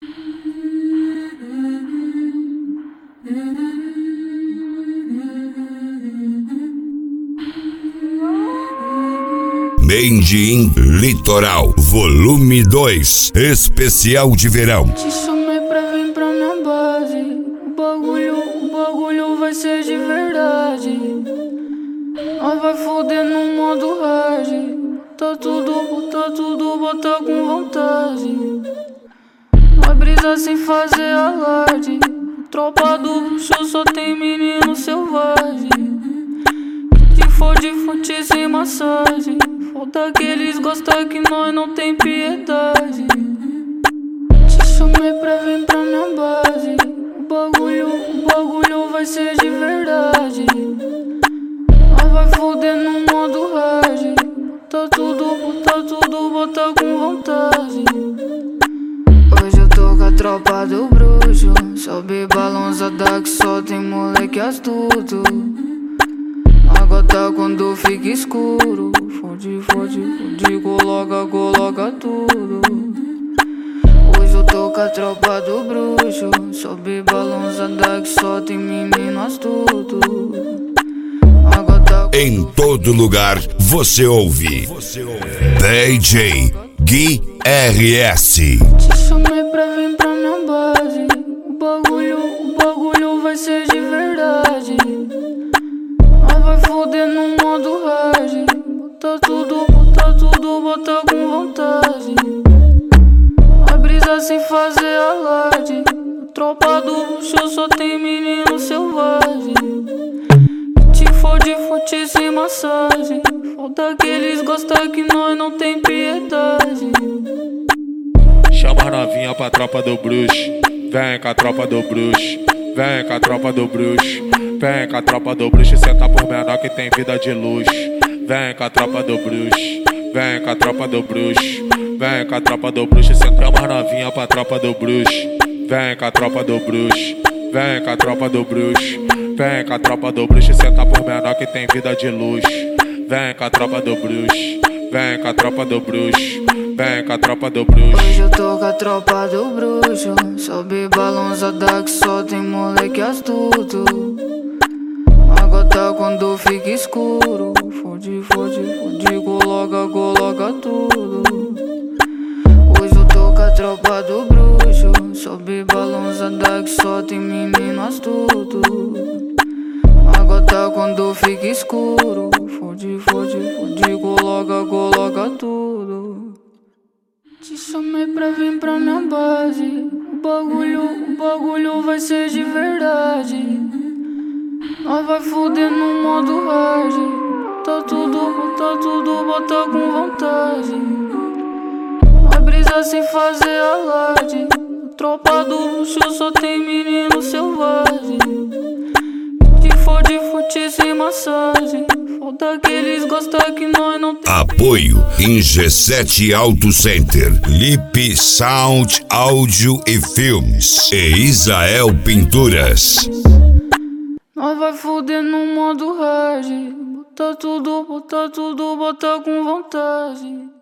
Made in Litoral, volume 2, especial de verão. Te chamei pra vir pra minha base. O bagulho vai ser de verdade. Nós vai foder no modo hard. Bota tudo, bota com vontade. Vai brisar sem fazer alarde. Tropa do luxo só tem menino selvagem. Que for de fonte sem massagem. Falta que eles gostam que nós não tem piedade. Te chamei pra vir pra minha base. O bagulho vai ser de verdade. Nós vai foder no modo hard. Bota tudo, bota com vontade. Hoje eu tô com a tropa do bruxo. Sobe balançada que só tem moleque astuto. A gota quando fica escuro. Fode, coloca tudo. Hoje eu tô com a tropa do bruxo. Sobe balançada que só tem menino astuto. A gota Em todo lugar você ouve DJ Gui RS. Te chamei pra vir pra minha base. O bagulho vai ser de verdade. Nós vai foder no modo hard. Bota tudo, bota com vontade. Vai brisar sem fazer alarde. Tropa do luxo só tem menino selvagem. Te fode sem massagem. Falta que eles gostam que nós não tem piedade. Chama a novinha pra tropa do bruxo. Vem com a tropa do bruxo. Vem com a tropa do bruxo. Vem com a tropa do bruxo. Senta por menor que tem vida de luxo. Vem com a tropa do bruxo. Vem com a tropa do bruxo. Vem com a tropa do bruxo. Senta a novinha pra tropa do bruxo. Vem com a tropa do bruxo. Vem com a tropa do bruxo. Vem com a tropa do bruxo. Senta por menor que tem vida de luxo. Vem com a tropa do bruxo. Vem com a tropa do bruxo. Vem com a tropa do bruxo. Hoje eu tô com a tropa do bruxo. Sobe balançada que só tem moleque astuto. A gota quando fica escuro. Fode, coloca tudo. Hoje eu tô com a tropa do bruxo. Sobe balançada que só tem menino astuto. A gota quando fica escuro. Fode, coloca tudo. Te chamei pra vir pra minha base. O bagulho vai ser de verdade. Nós vai foder no modo hard. Bota tudo, bota com vontade. Vai brisar sem fazer alarde. Tropa do luxo só tem menino selvagem. Que for de fonte sem massagem. Falta que eles gostam que nós não tem. Apoio em G7 Auto Center, Lip Sound, Áudio e Filmes e Israel Pinturas. Nós vai foder no modo hard. Bota tudo, bota com vontade.